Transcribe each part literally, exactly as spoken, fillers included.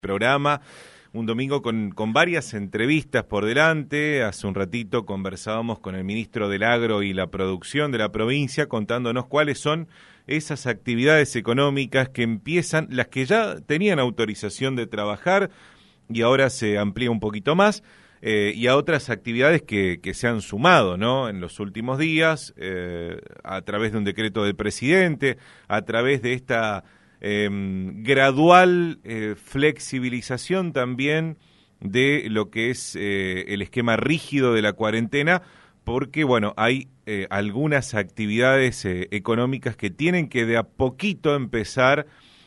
Programa, un domingo con, con varias entrevistas por delante. Hace un ratito conversábamos con el ministro del Agro y la Producción de la provincia, contándonos cuáles son esas actividades económicas que empiezan, las que ya tenían autorización de trabajar y ahora se amplía un poquito más, eh, y a otras actividades que, que se han sumado, ¿no?, en los últimos días, eh, a través de un decreto del presidente, a través de esta Eh, gradual eh, flexibilización también de lo que es eh, el esquema rígido de la cuarentena, porque bueno, hay eh, algunas actividades eh, económicas que tienen que de a poquito empezar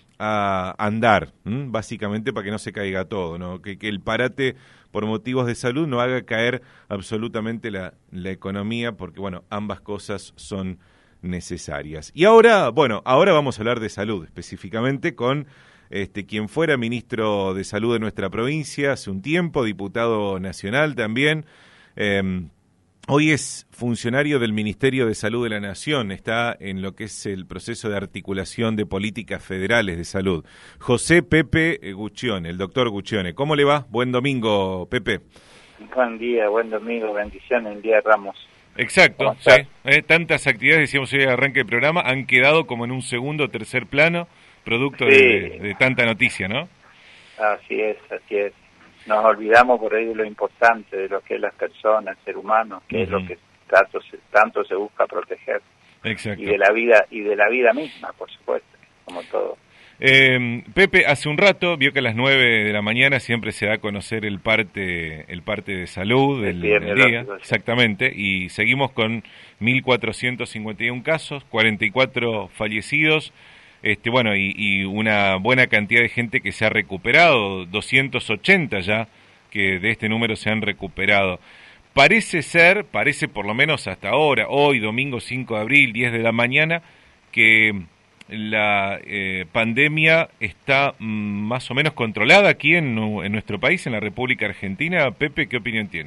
a andar, ¿m? Básicamente para que no se caiga todo, ¿no? Que, que el parate por motivos de salud no haga caer absolutamente la, la economía, porque bueno, ambas cosas son necesarias. Y ahora, bueno, ahora vamos a hablar de salud, específicamente con este quien fuera ministro de Salud de nuestra provincia hace un tiempo, diputado nacional también. Eh, hoy es funcionario del Ministerio de Salud de la Nación, está en lo que es el proceso de articulación de políticas federales de salud. José Pepe Guccione, el doctor Guccione. ¿Cómo le va? Buen domingo, Pepe. Buen día, buen domingo, bendiciones el día de Ramos. Exacto, sí. Eh, tantas actividades, decíamos hoy al arranque del programa, han quedado como en un segundo o tercer plano, producto sí. de, de tanta noticia, ¿no? Así es, así es. Nos olvidamos por ahí de lo importante, de lo que es las personas, el ser humano, que uh-huh. es lo que tanto se, tanto se busca proteger. Exacto. Y de la vida, y de la vida misma, por supuesto, como todo. Eh, Pepe, hace un rato vio que a las nueve de la mañana siempre se da a conocer el parte el parte de salud del, del día, sí. Exactamente, y seguimos con mil cuatrocientos cincuenta y uno casos, cuarenta y cuatro fallecidos, este bueno y, y una buena cantidad de gente que se ha recuperado, doscientos ochenta ya que de este número se han recuperado. Parece ser, parece por lo menos hasta ahora, hoy domingo cinco de abril, diez de la mañana, que la eh, pandemia está mm, más o menos controlada aquí en, en nuestro país, en la República Argentina. Pepe, ¿qué opinión tiene?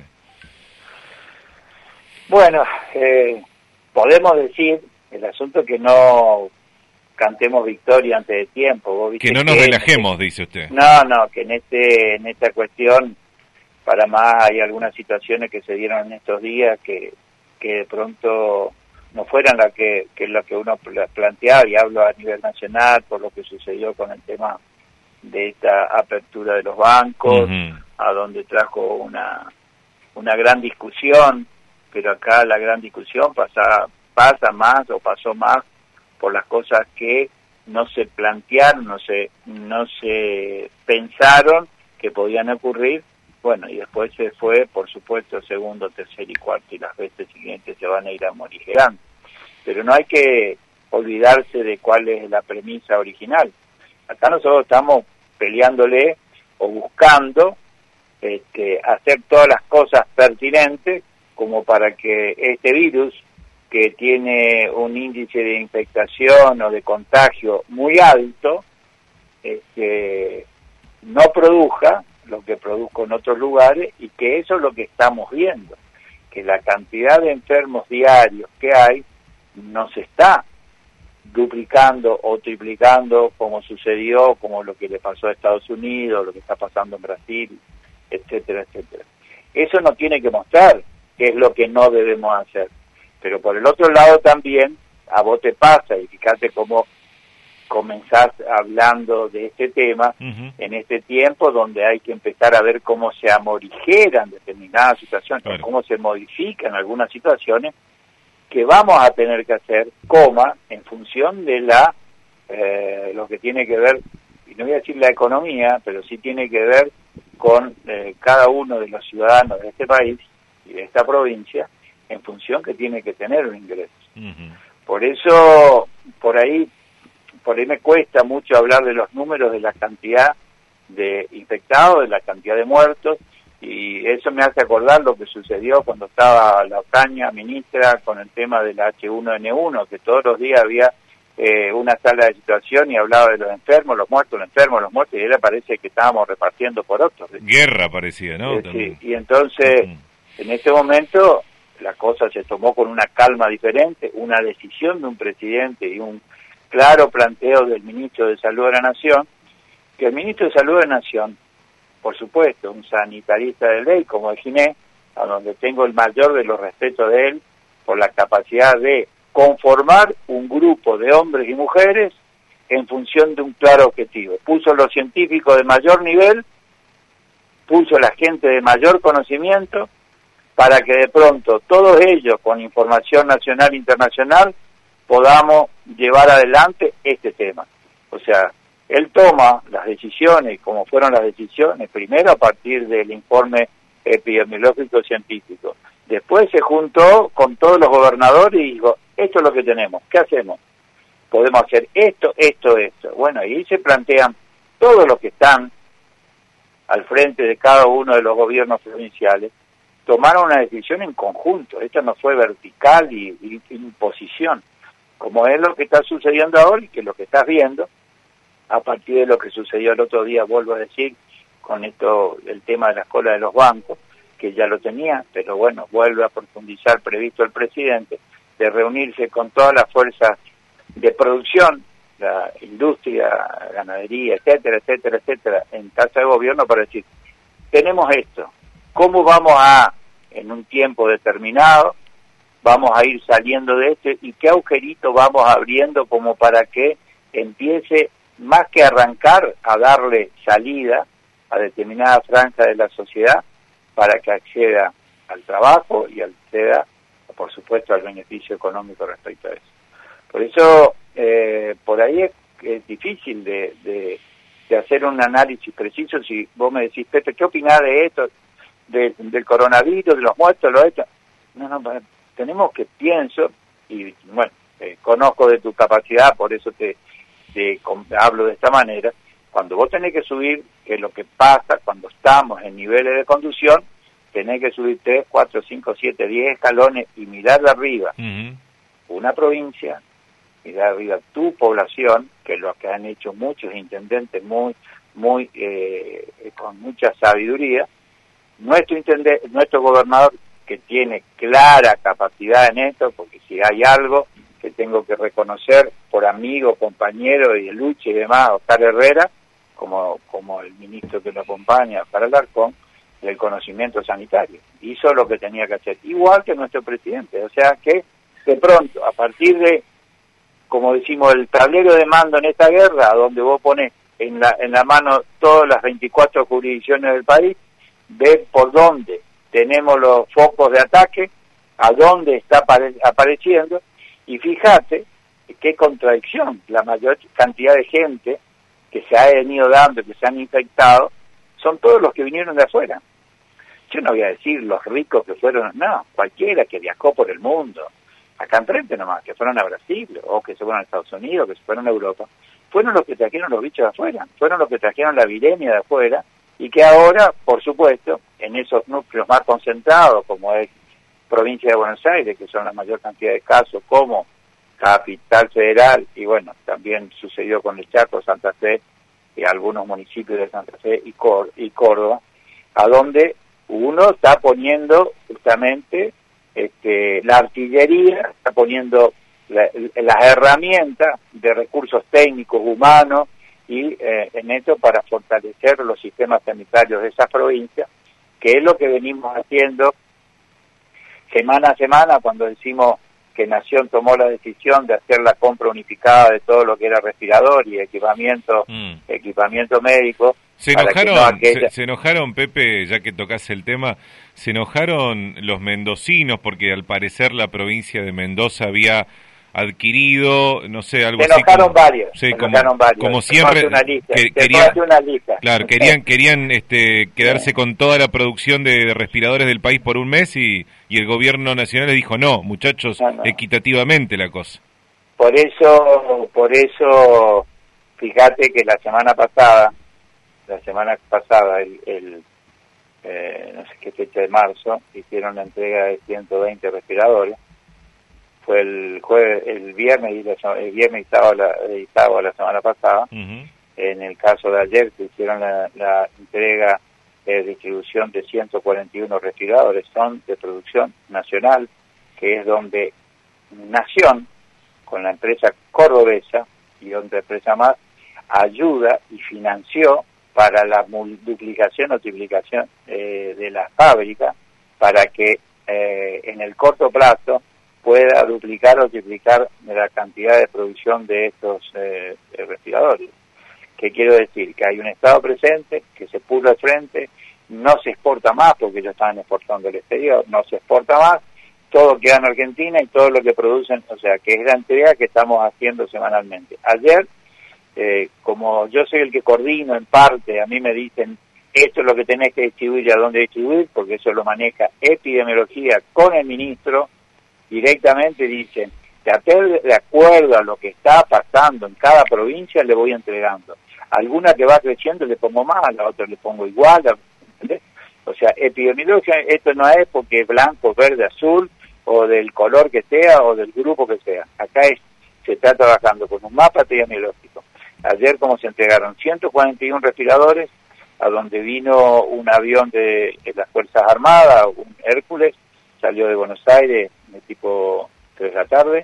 Bueno, eh, podemos decir, el asunto que no cantemos victoria antes de tiempo. ¿Vos viste que no nos que relajemos, este, dice usted. No, no, que en este en esta cuestión, para más, hay algunas situaciones que se dieron en estos días que, que de pronto no fueran la que, que lo que uno planteaba, y hablo a nivel nacional por lo que sucedió con el tema de esta apertura de los bancos, uh-huh. a donde trajo una una gran discusión, pero acá la gran discusión pasa pasa más o pasó más por las cosas que no se plantearon, no se no se pensaron que podían ocurrir. Bueno, y después se fue, por supuesto, segundo, tercer y cuarto, y las veces siguientes se van a ir amorigerando. Pero no hay que olvidarse de cuál es la premisa original. Acá nosotros estamos peleándole o buscando este, hacer todas las cosas pertinentes como para que este virus, que tiene un índice de infectación o de contagio muy alto, este, no produzca lo que produjo en otros lugares, y que eso es lo que estamos viendo, que la cantidad de enfermos diarios que hay no se está duplicando o triplicando como sucedió, como lo que le pasó a Estados Unidos, lo que está pasando en Brasil, etcétera, etcétera. Eso nos tiene que mostrar qué es lo que no debemos hacer. Pero por el otro lado también, a vos te pasa, y fíjate cómo comenzás hablando de este tema, uh-huh. en este tiempo donde hay que empezar a ver cómo se amorigeran determinadas situaciones, claro. cómo se modifican algunas situaciones que vamos a tener que hacer, coma, en función de la eh, lo que tiene que ver, y no voy a decir la economía, pero sí tiene que ver con eh, cada uno de los ciudadanos de este país y de esta provincia, en función que tiene que tener un ingreso. Uh-huh. Por eso, por ahí Por ahí me cuesta mucho hablar de los números, de la cantidad de infectados, de la cantidad de muertos, y eso me hace acordar lo que sucedió cuando estaba la Ocaña, ministra, con el tema del H uno N uno, que todos los días había eh, una sala de situación y hablaba de los enfermos, los muertos, los enfermos, los muertos, y ahora parece que estábamos repartiendo por otros. Guerra parecía, ¿no? Eh, sí, y entonces, uh-huh. en ese momento, la cosa se tomó con una calma diferente, una decisión de un presidente y un claro planteo del ministro de Salud de la Nación, que el ministro de Salud de Nación, por supuesto, un sanitarista de ley como el Ginés, a donde tengo el mayor de los respetos de él, por la capacidad de conformar un grupo de hombres y mujeres en función de un claro objetivo. Puso los científicos de mayor nivel, puso la gente de mayor conocimiento, para que de pronto todos ellos, con información nacional e internacional, podamos llevar adelante este tema. O sea, él toma las decisiones, como fueron las decisiones, primero a partir del informe epidemiológico científico. Después se juntó con todos los gobernadores y dijo, esto es lo que tenemos, ¿qué hacemos? Podemos hacer esto, esto, esto. Bueno, y ahí se plantean todos los que están al frente de cada uno de los gobiernos provinciales, tomaron una decisión en conjunto. Esto no fue vertical y, y, y imposición, como es lo que está sucediendo ahora y que lo que estás viendo, a partir de lo que sucedió el otro día, vuelvo a decir, con esto, el tema de la cola de los bancos, que ya lo tenía, pero bueno, vuelve a profundizar, previsto el presidente, de reunirse con todas las fuerzas de producción, la industria, ganadería, etcétera, etcétera, etcétera, en casa de gobierno para decir, tenemos esto, ¿cómo vamos a, en un tiempo determinado, vamos a ir saliendo de este y qué agujerito vamos abriendo como para que empiece, más que arrancar, a darle salida a determinada franja de la sociedad para que acceda al trabajo y acceda, por supuesto, al beneficio económico respecto a eso. Por eso, eh, por ahí es, es difícil de, de, de hacer un análisis preciso. Si vos me decís, Pepe, ¿qué opinás de esto, de, del coronavirus, de los muertos, lo esto? No, no, tenemos que, pienso, y bueno, eh, conozco de tu capacidad, por eso te, te hablo de esta manera. Cuando vos tenés que subir, que es lo que pasa cuando estamos en niveles de conducción, tenés que subir tres, cuatro, cinco, siete, diez escalones y mirar de arriba uh-huh. una provincia, mirar arriba tu población, que es lo que han hecho muchos intendentes muy, muy, eh, con mucha sabiduría. Nuestro intendente, nuestro gobernador, que tiene clara capacidad en esto, porque si hay algo que tengo que reconocer por amigo, compañero y de lucha y demás, Oscar Herrera, como, como el ministro que lo acompaña, Oscar Alarcón, del conocimiento sanitario. Hizo lo que tenía que hacer, igual que nuestro presidente. O sea que, de pronto, a partir de, como decimos, el tablero de mando en esta guerra, donde vos pones en la, en la mano todas las veinticuatro jurisdicciones del país, ve por dónde tenemos los focos de ataque, a dónde está apare- apareciendo, y fíjate qué contradicción, la mayor cantidad de gente que se ha venido dando, que se han infectado, son todos los que vinieron de afuera. Yo no voy a decir los ricos que fueron, no, cualquiera que viajó por el mundo, acá enfrente nomás, que fueron a Brasil, o que se fueron a Estados Unidos, que se fueron a Europa, fueron los que trajeron los bichos de afuera, fueron los que trajeron la viremia de afuera, y que ahora, por supuesto, en esos núcleos más concentrados, como es provincia de Buenos Aires, que son la mayor cantidad de casos, como Capital Federal, y bueno, también sucedió con el Chaco, Santa Fe, y algunos municipios de Santa Fe y, Cor- y Córdoba, a donde uno está poniendo justamente este, la artillería, está poniendo la, las herramientas de recursos técnicos, humanos, y eh, en esto para fortalecer los sistemas sanitarios de esas provincias, que es lo que venimos haciendo semana a semana cuando decimos que Nación tomó la decisión de hacer la compra unificada de todo lo que era respirador y equipamiento mm. equipamiento médico. Se enojaron, no aquella... se, se enojaron, Pepe, ya que tocas el tema, se enojaron los mendocinos porque al parecer la provincia de Mendoza había adquirido, no sé, algo se así. Enojaron como, varios, sí, se como, enojaron varios. Como siempre, una lista, que, querían, una lista. Claro, querían, querían este, quedarse con toda la producción de, de respiradores del país por un mes y, y el gobierno nacional les dijo, no, muchachos, no, no. equitativamente la cosa. Por eso, por eso, fíjate que la semana pasada, la semana pasada, el, el eh, no sé qué fecha de marzo, hicieron la entrega de ciento veinte respiradores. Fue el jueves, el viernes y la, el viernes y sábado la, y sábado la semana pasada. Uh-huh. En el caso de ayer se hicieron la, la entrega de distribución de ciento cuarenta y uno respiradores, son de producción nacional, que es donde Nación, con la empresa cordobesa y otra empresa más, ayuda y financió para la duplicación o triplicación eh, de la fábrica, para que eh, en el corto plazo pueda duplicar o triplicar la cantidad de producción de estos eh, respiradores. ¿Qué quiero decir? Que hay un Estado presente, que se puso al frente, no se exporta más porque ellos estaban exportando al exterior, no se exporta más, todo queda en Argentina y todo lo que producen, o sea, que es la entrega que estamos haciendo semanalmente. Ayer, eh, como yo soy el que coordino en parte, a mí me dicen, esto es lo que tenés que distribuir y a dónde distribuir, porque eso lo maneja epidemiología con el ministro, directamente dicen, de acuerdo a lo que está pasando en cada provincia, le voy entregando. Alguna que va creciendo le pongo más, a la otra le pongo igual, ¿entendés? O sea, epidemiología, esto no es porque es blanco, verde, azul, o del color que sea, o del grupo que sea. Acá es, se está trabajando con un mapa epidemiológico. Ayer, como se entregaron ciento cuarenta y uno respiradores, a donde vino un avión de, de las Fuerzas Armadas, un Hércules, salió de Buenos Aires, de tipo tres de la tarde,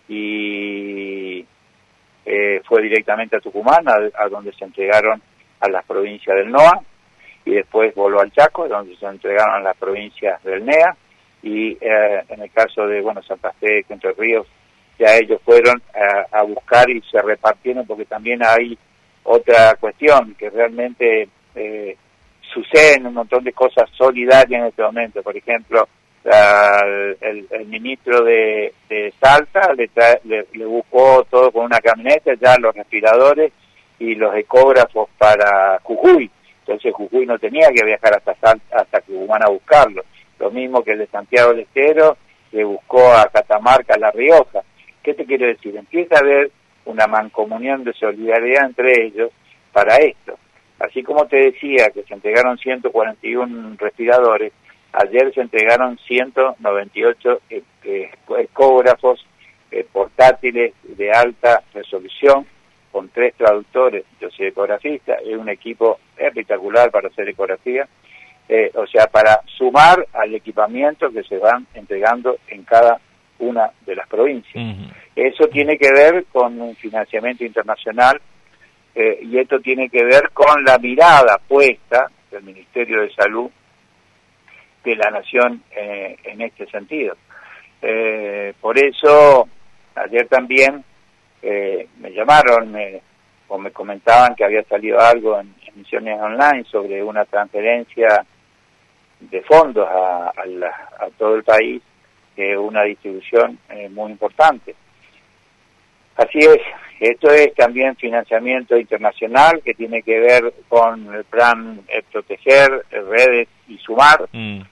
y eh, fue directamente a Tucumán, a, a donde se entregaron a las provincias del N O A, y después voló al Chaco, donde se entregaron a las provincias del N E A, y eh, en el caso de, bueno, Santa Fe, Entre Ríos, ya ellos fueron a, a buscar y se repartieron, porque también hay otra cuestión, que realmente eh, suceden un montón de cosas solidarias en este momento. Por ejemplo, la, el, el ministro de, de Salta le, trae, le, le buscó todo con una camioneta, ya los respiradores y los ecógrafos para Jujuy. Entonces Jujuy no tenía que viajar hasta Salta, hasta Tucumán a buscarlo. Lo mismo que el de Santiago del Estero le buscó a Catamarca, a La Rioja. ¿Qué te quiero decir? Empieza a haber una mancomunión de solidaridad entre ellos para esto. Así como te decía que se entregaron ciento cuarenta y uno respiradores, ayer se entregaron ciento noventa y ocho eh, eh, ecógrafos eh, portátiles de alta resolución con tres traductores. Yo soy ecografista, es un equipo espectacular para hacer ecografía, eh, o sea, para sumar al equipamiento que se van entregando en cada una de las provincias. Uh-huh. Eso tiene que ver con un financiamiento internacional eh, y esto tiene que ver con la mirada puesta del Ministerio de Salud de la Nación eh, en este sentido. Eh, por eso, ayer también eh, me llamaron eh, o me comentaban que había salido algo en emisiones online sobre una transferencia de fondos a, a, la, a todo el país, que es una distribución eh, muy importante. Así es, esto es también financiamiento internacional que tiene que ver con el plan eh, Proteger, Redes y Sumar, mm.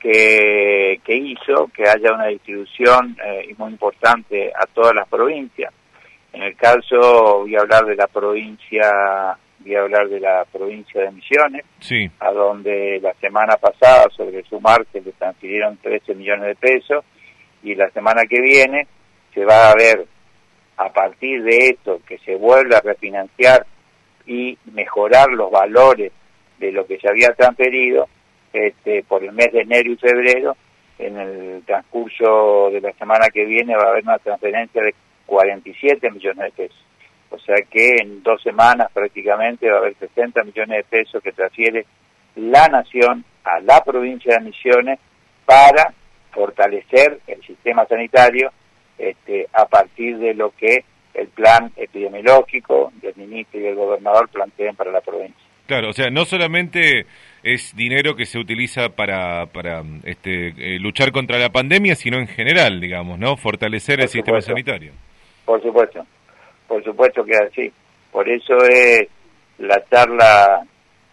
que, que hizo que haya una distribución eh, muy importante a todas las provincias. En el caso, voy a hablar de la provincia, voy a hablar de la provincia de Misiones, sí. a donde la semana pasada sobre Sumar se le transfirieron trece millones de pesos, y la semana que viene se va a ver, a partir de esto, que se vuelva a refinanciar y mejorar los valores de lo que se había transferido este, por el mes de enero y febrero. En el transcurso de la semana que viene va a haber una transferencia de cuarenta y siete millones de pesos. O sea que en dos semanas prácticamente va a haber sesenta millones de pesos que transfiere la Nación a la provincia de Misiones para fortalecer el sistema sanitario este, a partir de lo que el plan epidemiológico del ministro y del gobernador planteen para la provincia. Claro, o sea, no solamente es dinero que se utiliza para para este eh, luchar contra la pandemia, sino en general, digamos, ¿no? Fortalecer el sistema sanitario. Por supuesto, por supuesto que es así. Por eso es la charla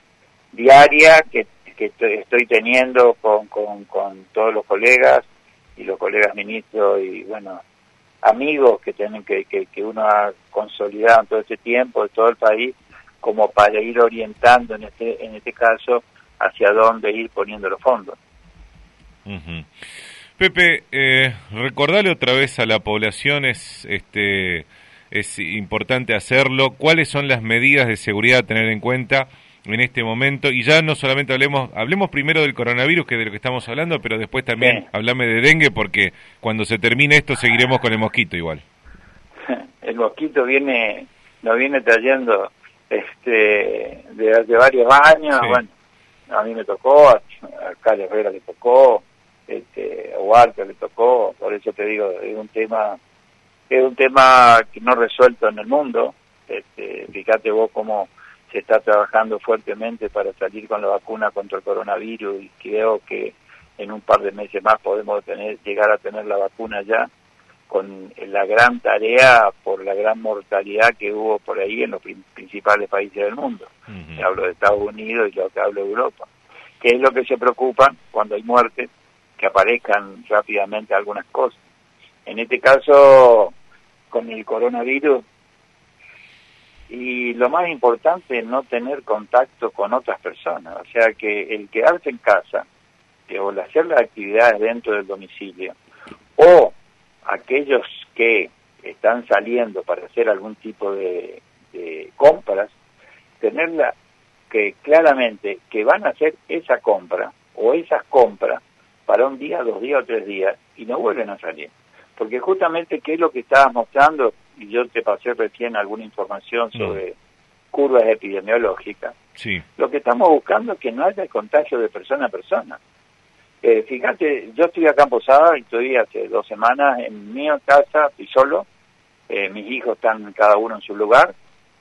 diaria que, que estoy teniendo con, con, con todos los colegas y los colegas ministros y, bueno, amigos que tienen que, que, que uno ha consolidado en todo este tiempo, de todo el país, como para ir orientando en este en este caso hacia dónde ir poniendo los fondos. Uh-huh. Pepe, eh, recordarle otra vez a la población, es este es importante hacerlo, cuáles son las medidas de seguridad a tener en cuenta en este momento, y ya no solamente hablemos, hablemos primero del coronavirus, que es de lo que estamos hablando, pero después también sí. hablame de dengue, porque cuando se termine esto seguiremos con el mosquito igual. El mosquito viene, nos viene trayendo este, de hace varios años. Sí. Bueno, a mí me tocó, a, a Cali Herrera le tocó, este, a Walter le tocó, por eso te digo, es un tema, es un tema que no resuelto en el mundo. Este, fíjate vos cómo se está trabajando fuertemente para salir con la vacuna contra el coronavirus, y creo que en un par de meses más podemos tener, llegar a tener la vacuna ya, con la gran tarea por la gran mortalidad que hubo por ahí en los principales países del mundo. Uh-huh. Hablo de Estados Unidos y lo que hablo de Europa. ¿Qué es lo que se preocupa cuando hay muerte? Que aparezcan rápidamente algunas cosas. En este caso, con el coronavirus, y lo más importante es no tener contacto con otras personas. O sea que el quedarse en casa, o el hacer las actividades dentro del domicilio, o aquellos que están saliendo para hacer algún tipo de, de compras, tenerla que claramente que van a hacer esa compra o esas compras para un día, dos días o tres días y no vuelven a salir. Porque justamente, ¿qué es lo que estabas mostrando? Y yo te pasé recién alguna información sobre mm. curvas epidemiológicas. Sí. Lo que estamos buscando es que no haya contagio de persona a persona. Eh, fíjate, yo estoy acá en Posada y estoy hace dos semanas en mi casa, estoy solo, eh, mis hijos están cada uno en su lugar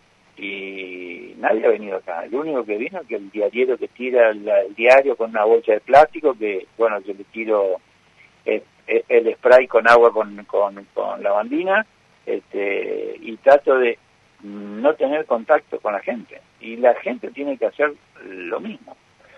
y nadie ha venido acá. El único que vino es que el diariero que tira el, el diario con una bolsa de plástico, que bueno, yo le tiro eh, eh, el spray con agua con, con, con lavandina, este, y trato de no tener contacto con la gente, y la gente tiene que hacer lo mismo.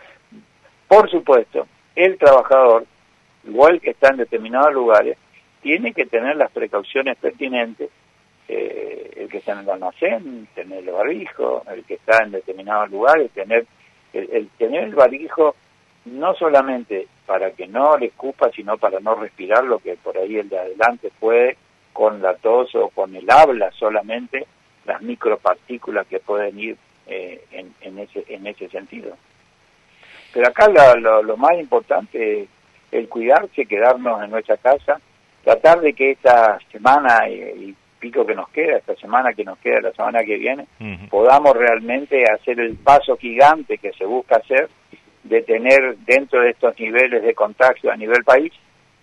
Por supuesto, el trabajador, igual que está en determinados lugares, tiene que tener las precauciones pertinentes. Eh, el que está en el almacén, tener el barbijo, el que está en determinados lugares, tener el, el tener el barbijo no solamente para que no le escupa, sino para no respirar lo que por ahí el de adelante puede, con la tos o con el habla solamente, las micropartículas que pueden ir eh, en, en ese en ese sentido. Pero acá lo, lo, lo más importante es el cuidarse, quedarnos en nuestra casa, tratar de que esta semana y, y pico que nos queda, esta semana que nos queda, la semana que viene, uh-huh. podamos realmente hacer el paso gigante que se busca hacer, de tener dentro de estos niveles de contagio a nivel país,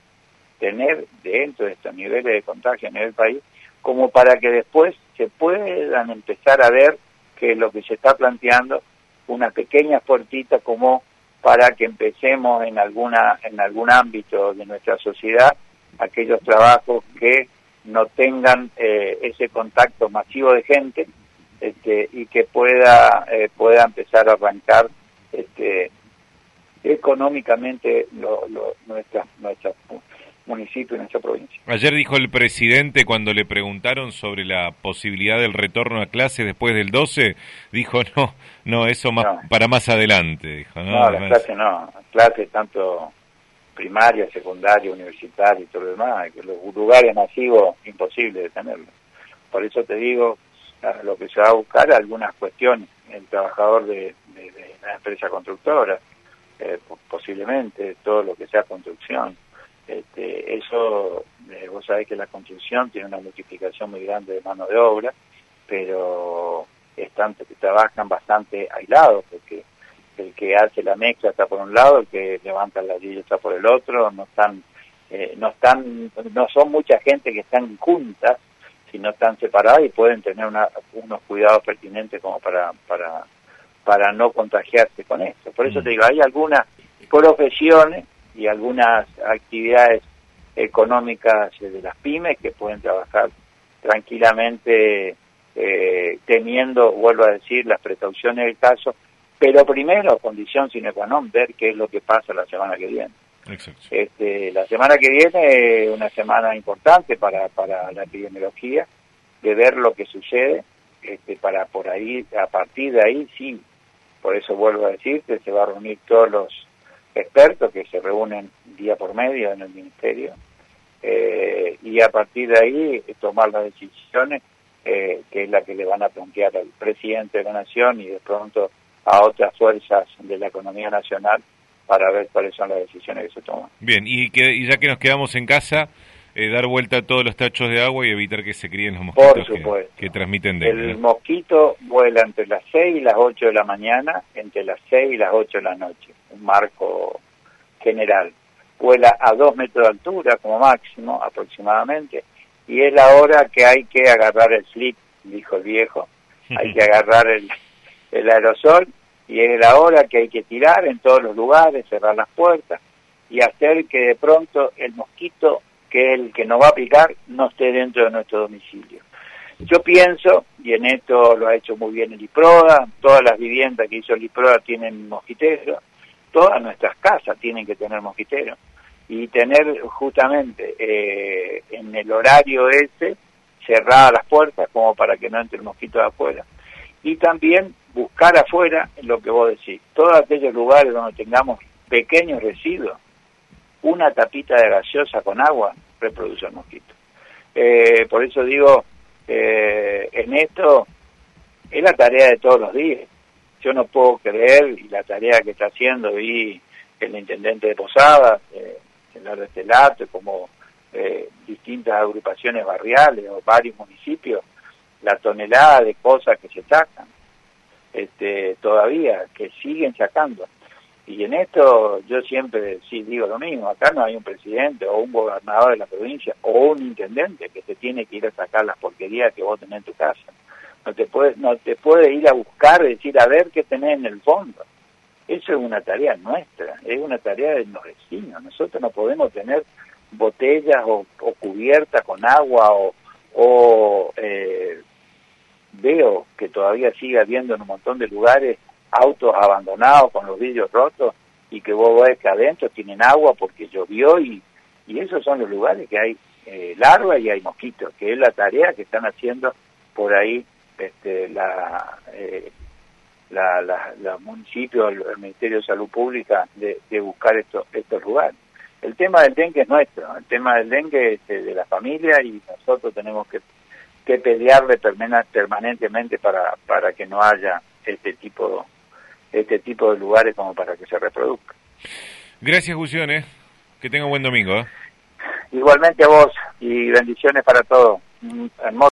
tener dentro de estos niveles de contagio a nivel país, como para que después se puedan empezar a ver que lo que se está planteando, una pequeña puertita como para que empecemos en alguna en algún ámbito de nuestra sociedad, aquellos trabajos que no tengan eh, ese contacto masivo de gente, este, y que pueda eh, pueda empezar a arrancar este, económicamente lo, lo, nuestra nuestra municipio y nuestra provincia. Ayer dijo el presidente, cuando le preguntaron sobre la posibilidad del retorno a clases después del doce, dijo no, no, eso más no. para más adelante. Dijo, no, no, las clases no, las clases tanto primaria, secundaria, universitaria y todo lo demás, que los lugares masivos imposible de tenerlos. Por eso te digo, lo que se va a buscar algunas cuestiones, el trabajador de, de, de la empresa constructora, eh, posiblemente todo lo que sea construcción. Este, eso, eh, vos sabés que la construcción tiene una multiplicación muy grande de mano de obra, pero están, trabajan bastante aislados, porque el que hace la mezcla está por un lado, el que levanta el ladrillo está por el otro, no están, eh, no están, no son mucha gente que están juntas, sino están separadas y pueden tener una, unos cuidados pertinentes como para, para, para no contagiarse con esto. Por eso te digo, hay algunas profesiones y algunas actividades económicas de las pymes que pueden trabajar tranquilamente, eh, teniendo, vuelvo a decir, las precauciones del caso, pero primero, condición sine qua non, ver qué es lo que pasa la semana que viene. Exacto. Este, la semana que viene es una semana importante para, para la epidemiología, de ver lo que sucede, este, para por ahí, a partir de ahí, sí, por eso vuelvo a decir que se va a reunir todos los expertos que se reúnen día por medio en el ministerio, eh, y a partir de ahí tomar las decisiones, eh, que es la que le van a plantear al presidente de la Nación y de pronto a otras fuerzas de la economía nacional, para ver cuáles son las decisiones que se toman. Bien, y, que, y ya que nos quedamos en casa, eh, dar vuelta a todos los tachos de agua y evitar que se críen los mosquitos Por supuesto. que, que transmiten dengue. El mosquito vuela entre las seis y las ocho de la mañana, entre las seis y las ocho de la noche, un marco general. Vuela a dos metros de altura como máximo aproximadamente, y es la hora que hay que agarrar el slip, dijo el viejo, hay que agarrar el, el aerosol, y es la hora que hay que tirar en todos los lugares, cerrar las puertas, y hacer que de pronto el mosquito, que es el que nos va a picar, no esté dentro de nuestro domicilio. Yo pienso, y en esto lo ha hecho muy bien el IPRODA, todas las viviendas que hizo el IPRODA tienen mosquiteros, todas nuestras casas tienen que tener mosquiteros, y tener justamente eh, en el horario ese cerradas las puertas como para que no entre el mosquito de afuera. Y también buscar afuera, lo que vos decís, todos aquellos lugares donde tengamos pequeños residuos, una tapita de gaseosa con agua reproduce el mosquito. Eh, por eso digo, eh, en esto es la tarea de todos los días. Yo no puedo creer, y la tarea que está haciendo, y el intendente de Posadas, eh, el Estelato, como eh, distintas agrupaciones barriales o varios municipios, la tonelada de cosas que se sacan, este, todavía, que siguen sacando. Y en esto yo siempre sí digo lo mismo, acá no hay un presidente o un gobernador de la provincia o un intendente que te tiene que ir a sacar las porquerías que vos tenés en tu casa. No te puede, no te puede ir a buscar y decir a ver qué tenés en el fondo. Eso es una tarea nuestra, es una tarea de los vecinos. Nosotros no podemos tener botellas o, o cubiertas con agua o, o eh, veo que todavía sigue habiendo en un montón de lugares autos abandonados con los vidrios rotos y que vos ves que adentro tienen agua porque llovió, y, y esos son los lugares que hay eh, larvas y hay mosquitos, que es la tarea que están haciendo por ahí este, la, eh, la, la, la municipio, el, el Ministerio de Salud Pública, de, de buscar estos, estos lugares. El tema del dengue es nuestro, el tema del dengue es de, de la familia, y nosotros tenemos que, que pelearle permanentemente para, para que no haya este tipo este tipo de lugares como para que se reproduzca. Gracias, Gución, ¿eh? Que tenga un buen domingo. ¿eh? Igualmente a vos, y bendiciones para todos. Hermoso.